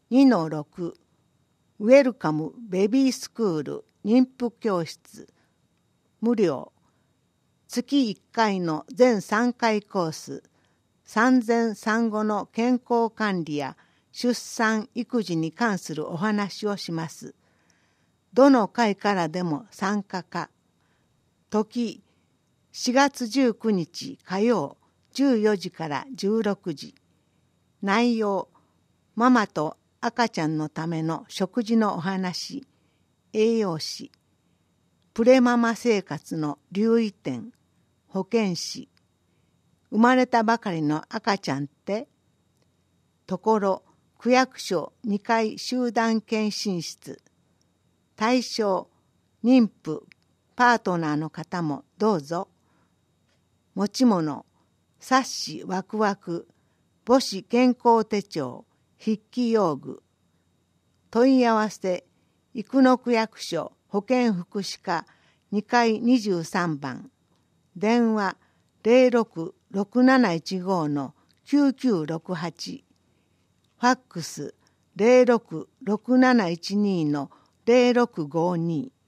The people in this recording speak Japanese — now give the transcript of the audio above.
2-6ウェルカムベビースクール妊婦教室無料月1回の全3回コース産前産後の健康管理や出産育児に関するお話をします。どの回からでも参加可。時4月19日火曜14時から16時。内容ママと赤ちゃんのための食事のお話、栄養士、プレママ生活の留意点、保健師、生まれたばかりの赤ちゃんってところ区役所2階集団検診室、対象妊婦パートナーの方もどうぞ。持ち物冊子ワクワク母子健康手帳筆記用具。問い合わせ生野区役所保健福祉課2階23番電話066715-9968ファックス066712-0652